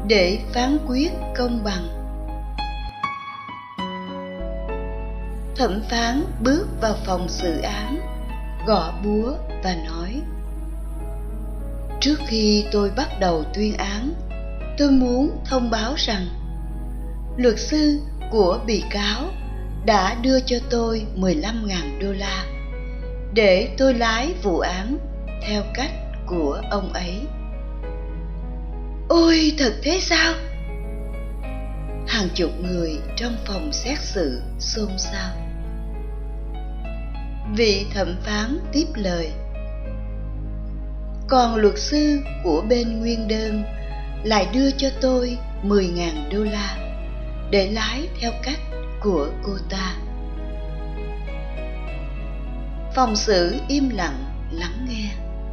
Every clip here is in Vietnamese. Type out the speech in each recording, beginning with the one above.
để phán quyết công bằng. Thẩm phán bước vào phòng xử án, gõ búa và nói: Trước khi tôi bắt đầu tuyên án, tôi muốn thông báo rằng luật sư của bị cáo đã đưa cho tôi $15.000 để tôi lái vụ án theo cách của ông ấy. Ôi, thật thế sao? Hàng chục người trong phòng xét xử xôn xao. Vị thẩm phán tiếp lời: Còn luật sư của bên nguyên đơn lại đưa cho tôi $10.000 để lái theo cách của cô ta. Phòng xử im lặng lắng nghe.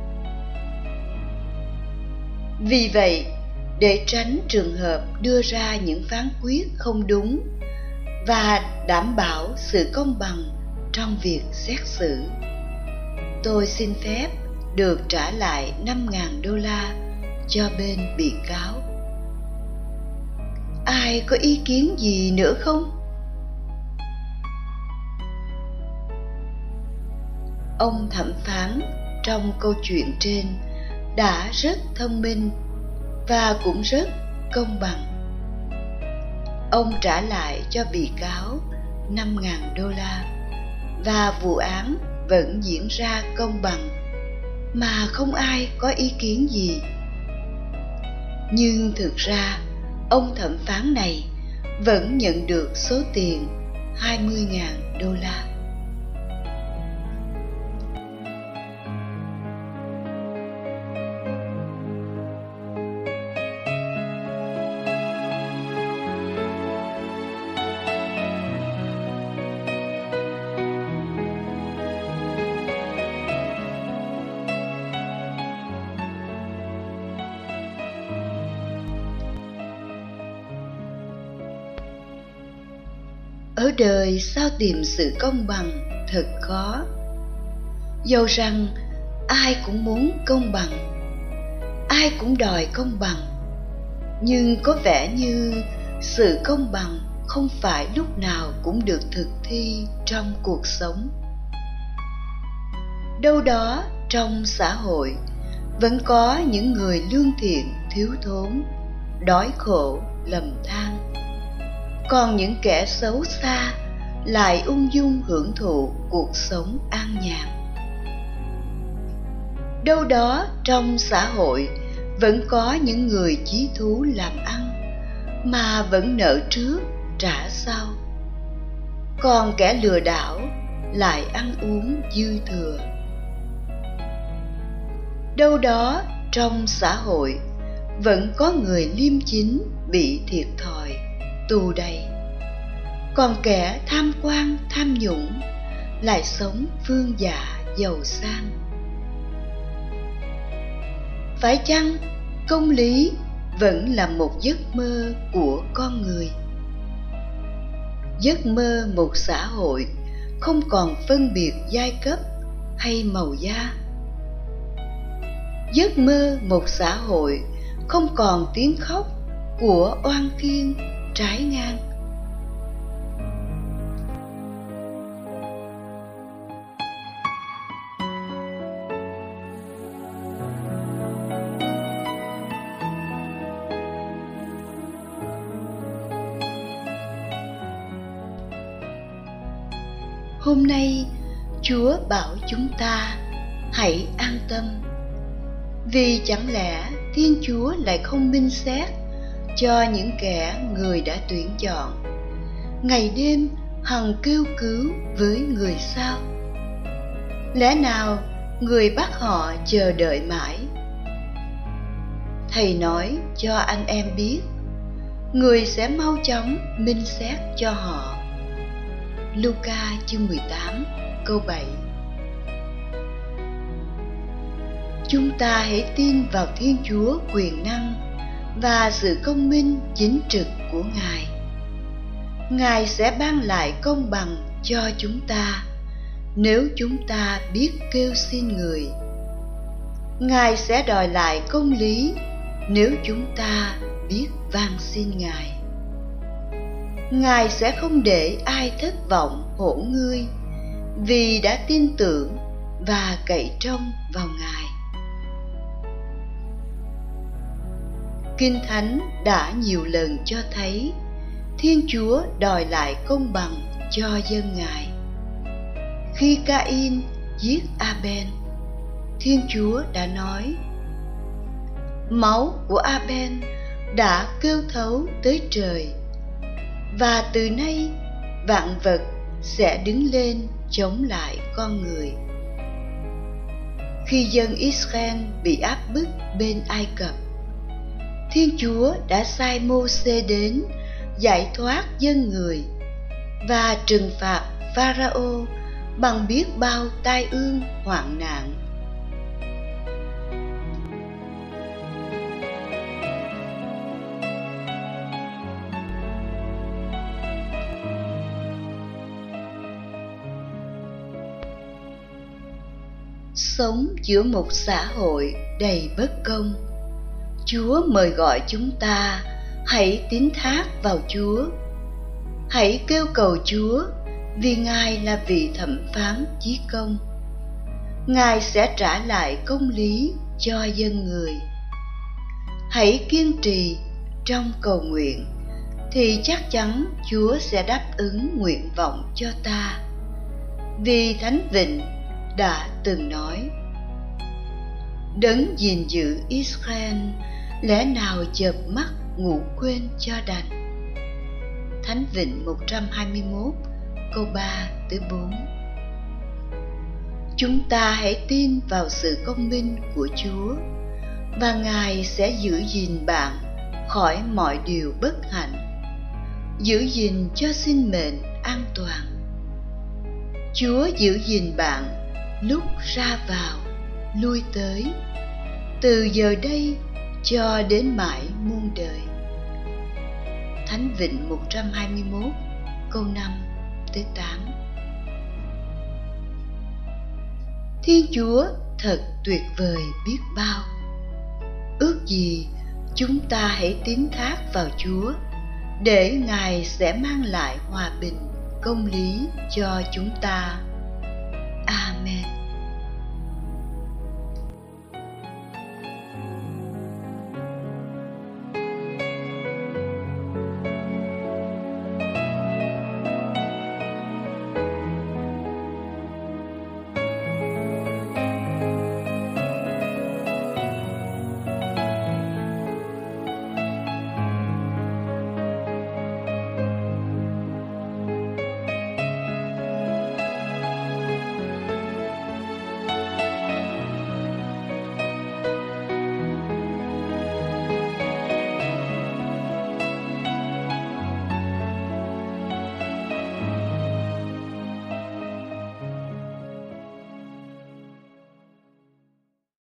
Vì vậy, để tránh trường hợp đưa ra những phán quyết không đúng và đảm bảo sự công bằng trong việc xét xử, tôi xin phép được trả lại $5.000 cho bên bị cáo. Ai có ý kiến gì nữa không? Ông thẩm phán trong câu chuyện trên đã rất thông minh và cũng rất công bằng. Ông trả lại cho bị cáo $5.000 và vụ án vẫn diễn ra công bằng mà không ai có ý kiến gì. Nhưng thực ra, ông thẩm phán này vẫn nhận được số tiền $20.000. Ở đời sao tìm sự công bằng thật khó. Dầu rằng ai cũng muốn công bằng, ai cũng đòi công bằng, nhưng có vẻ như sự công bằng không phải lúc nào cũng được thực thi trong cuộc sống. Đâu đó trong xã hội vẫn có những người lương thiện thiếu thốn, đói khổ lầm than, còn những kẻ xấu xa lại ung dung hưởng thụ cuộc sống an nhàn. Đâu đó trong xã hội vẫn có những người chí thú làm ăn mà vẫn nợ trước trả sau, còn kẻ lừa đảo lại ăn uống dư thừa. Đâu đó trong xã hội vẫn có người liêm chính bị thiệt thòi, tù đầy, còn kẻ tham quan tham nhũng lại sống vương giả giàu sang. Phải chăng công lý vẫn là một giấc mơ của con người? Giấc mơ một xã hội không còn phân biệt giai cấp hay màu da. Giấc mơ một xã hội không còn tiếng khóc của oan khiên trái ngang. Hôm nay Chúa bảo chúng ta hãy an tâm, vì chẳng lẽ Thiên Chúa lại không minh xét cho những kẻ người đã tuyển chọn, ngày đêm hằng kêu cứu với người sao? Lẽ nào người bắt họ chờ đợi mãi? Thầy nói cho anh em biết, người sẽ mau chóng minh xét cho họ. Luca chương 18 câu 7. Chúng ta hãy tin vào Thiên Chúa quyền năng và sự công minh chính trực của Ngài. Ngài sẽ ban lại công bằng cho chúng ta nếu chúng ta biết kêu xin Người. Ngài sẽ đòi lại công lý nếu chúng ta biết van xin Ngài. Ngài sẽ không để ai thất vọng hổ ngươi vì đã tin tưởng và cậy trông vào Ngài. Kinh Thánh đã nhiều lần cho thấy Thiên Chúa đòi lại công bằng cho dân Ngài. Khi Ca-in giết A-ben, Thiên Chúa đã nói: máu của A-ben đã kêu thấu tới trời, và từ nay vạn vật sẽ đứng lên chống lại con người. Khi dân Israel bị áp bức bên Ai Cập, Thiên Chúa đã sai Mô-sê đến giải thoát dân người và trừng phạt Pharaoh bằng biết bao tai ương hoạn nạn. Sống giữa một xã hội đầy bất công, Chúa mời gọi chúng ta hãy tín thác vào Chúa. Hãy kêu cầu Chúa, vì Ngài là vị thẩm phán chí công. Ngài sẽ trả lại công lý cho dân người. Hãy kiên trì trong cầu nguyện, thì chắc chắn Chúa sẽ đáp ứng nguyện vọng cho ta. Vì Thánh Vịnh đã từng nói: Đấng gìn giữ Israel lẽ nào chợp mắt ngủ quên cho đành. Thánh Vịnh 121 câu 3-4. Chúng ta hãy tin vào sự công minh của Chúa, và Ngài sẽ giữ gìn bạn khỏi mọi điều bất hạnh, giữ gìn cho sinh mệnh an toàn. Chúa giữ gìn bạn lúc ra vào, lui tới, từ giờ đây cho đến mãi muôn đời. Thánh Vịnh 121 câu 5-8. Thiên Chúa thật tuyệt vời biết bao. Ước gì chúng ta hãy tín thác vào Chúa, để Ngài sẽ mang lại hòa bình, công lý cho chúng ta.